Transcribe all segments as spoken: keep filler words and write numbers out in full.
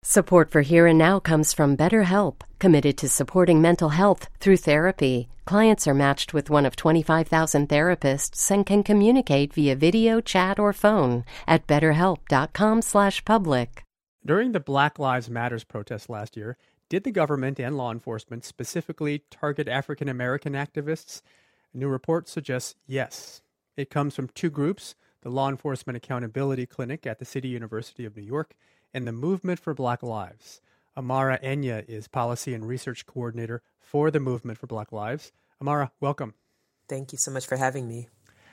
Support for Here and Now comes from BetterHelp, committed to supporting mental health through therapy. Clients are matched with one of twenty-five thousand therapists and can communicate via video, chat, or phone at betterhelp.com slash public. During the Black Lives Matters protests last year, did the government and law enforcement specifically target African American activists? A new report suggests yes. It comes from two groups, the Law Enforcement Accountability Clinic at the City University of New York and the Movement for Black Lives. Amara Enya is Policy and Research Coordinator for the Movement for Black Lives. Amara, welcome. Thank you so much for having me.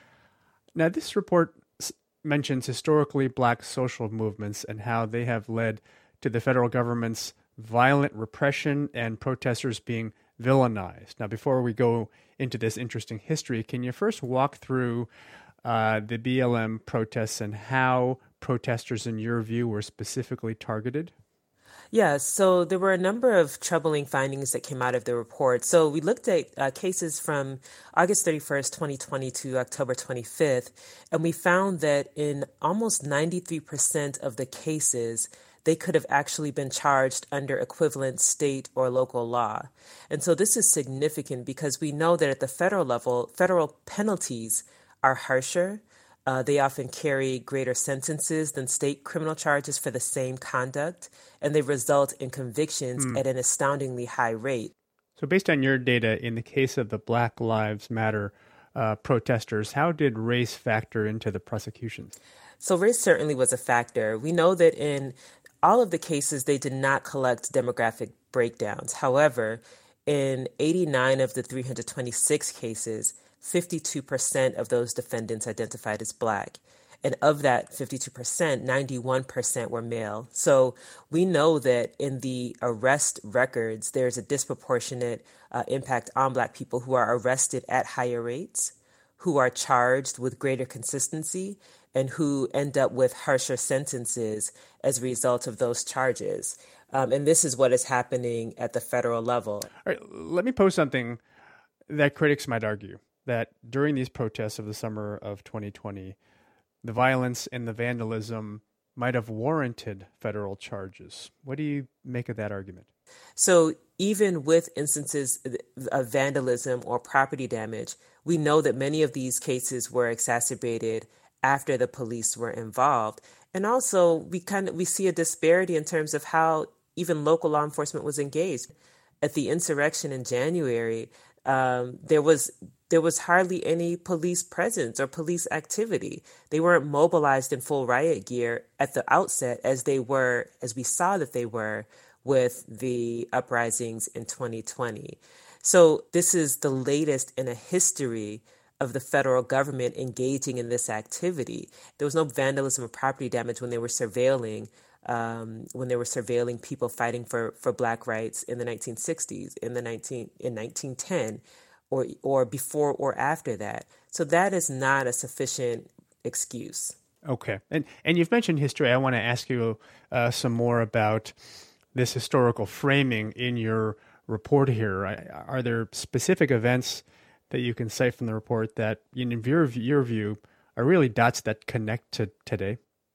Now, this report s- mentions historically black social movements and how they have led to the federal government's violent repression and protesters being villainized. Now, before we go into this interesting history, can you first walk through uh, the B L M protests and how protesters, in your view, were specifically targeted? Yeah, so there were a number of troubling findings that came out of the report. So we looked at uh, cases from August thirty-first, twenty twenty to October twenty-fifth, and we found that in almost ninety-three percent of the cases, they could have actually been charged under equivalent state or local law. And so this is significant because we know that at the federal level, federal penalties are harsher. Uh, they often carry greater sentences than state criminal charges for the same conduct, and they result in convictions mm. at an astoundingly high rate. So based on your data, in the case of the Black Lives Matter uh, protesters, how did race factor into the prosecutions? So race certainly was a factor. We know that in all of the cases, they did not collect demographic breakdowns. However, in eighty-nine of the three hundred twenty-six cases, fifty-two percent of those defendants identified as Black. And of that fifty-two percent, ninety-one percent were male. So we know that in the arrest records, there's a disproportionate uh, impact on Black people who are arrested at higher rates, who are charged with greater consistency, and who end up with harsher sentences as a result of those charges. Um, and this is what is happening at the federal level. All right, let me pose something that critics might argue, that during these protests of the summer of twenty twenty, the violence and the vandalism might have warranted federal charges. What do you make of that argument? So even with instances of vandalism or property damage, we know that many of these cases were exacerbated after the police were involved. And also we kind of we see a disparity in terms of how even local law enforcement was engaged. At the insurrection in January, um, there was there was hardly any police presence or police activity. They weren't mobilized in full riot gear at the outset as they were, as we saw that they were with the uprisings in twenty twenty. So this is the latest in a history of the federal government engaging in this activity. There was no vandalism or property damage when they were surveilling, um, when they were surveilling people fighting for, for Black rights in the nineteen sixties, in the nineteen in nineteen ten, or or before or after that. So that is not a sufficient excuse. Okay, and and you've mentioned history. I want to ask you uh, some more about this historical framing in your report here. Are there specific events that you can cite from the report that, in your, your view, are really dots that connect to today?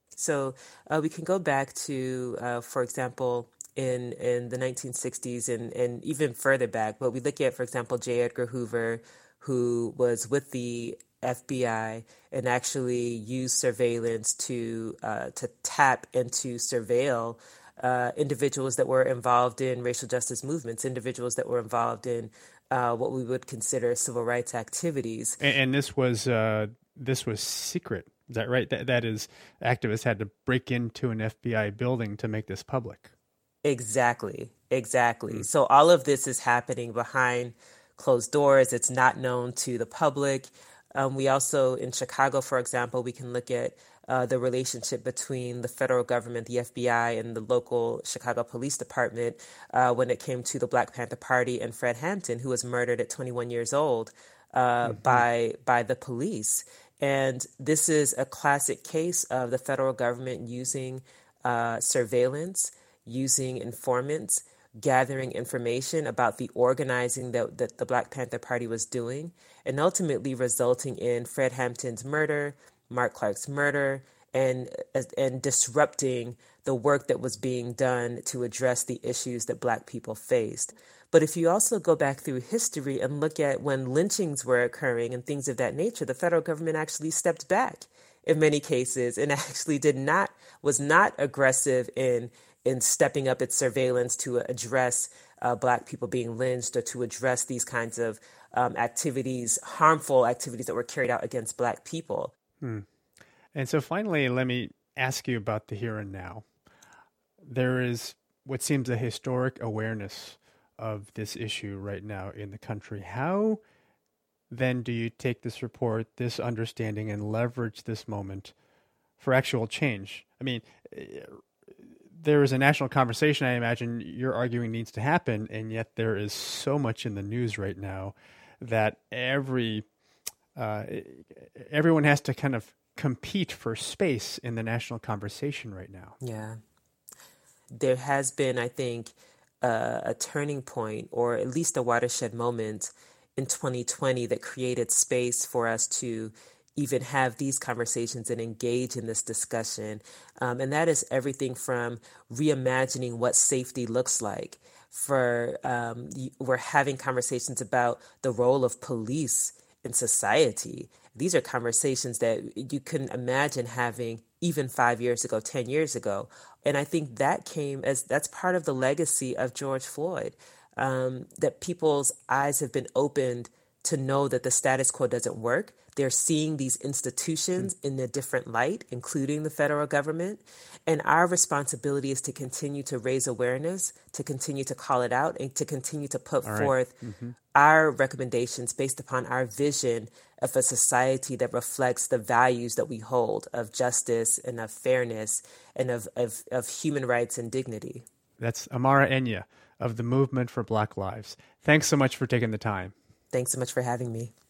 So uh, we can go back to, uh, for example, in, in the nineteen sixties and, and even further back. But we look at, for example, J. Edgar Hoover, who was with the F B I and actually used surveillance to uh, to tap and to surveil uh, individuals that were involved in racial justice movements, individuals that were involved in Uh, what we would consider civil rights activities. And, and this was uh, this was secret. Is that right? That, that is, activists had to break into an F B I building to make this public. Exactly. Exactly. Mm. So all of this is happening behind closed doors. It's not known to the public. Um, we also, in Chicago, for example, we can look at uh, the relationship between the federal government, the F B I, and the local Chicago Police Department uh, when it came to the Black Panther Party and Fred Hampton, who was murdered at twenty-one years old uh, mm-hmm. by by the police. And this is a classic case of the federal government using uh, surveillance, using informants, gathering information about the organizing that, that the Black Panther Party was doing, and ultimately resulting in Fred Hampton's murder, Mark Clark's murder, and and disrupting the work that was being done to address the issues that Black people faced. But if you also go back through history and look at when lynchings were occurring and things of that nature, the federal government actually stepped back in many cases and actually did not, was not aggressive in in stepping up its surveillance to address uh, Black people being lynched or to address these kinds of um, activities, harmful activities that were carried out against Black people. Hmm. And so finally, let me ask you about the here and now. There is what seems a historic awareness of this issue right now in the country. How then do you take this report, this understanding, and leverage this moment for actual change? I mean, there is a national conversation I imagine you're arguing needs to happen, and yet there is so much in the news right now that every uh, everyone has to kind of compete for space in the national conversation right now. Yeah. There has been, I think, uh, a turning point, or at least a watershed moment in twenty twenty that created space for us to even have these conversations and engage in this discussion. Um, and that is everything from reimagining what safety looks like. For um, we're having conversations about the role of police in society. These are conversations that you couldn't imagine having even five years ago, ten years ago. And I think that came as that's part of the legacy of George Floyd, um, that people's eyes have been opened to know that the status quo doesn't work. They're seeing these institutions in a different light, including the federal government. And our responsibility is to continue to raise awareness, to continue to call it out, and to continue to put All forth right. mm-hmm. our recommendations based upon our vision of a society that reflects the values that we hold of justice and of fairness and of, of, of human rights and dignity. That's Amara Enya of the Movement for Black Lives. Thanks so much for taking the time. Thanks so much for having me.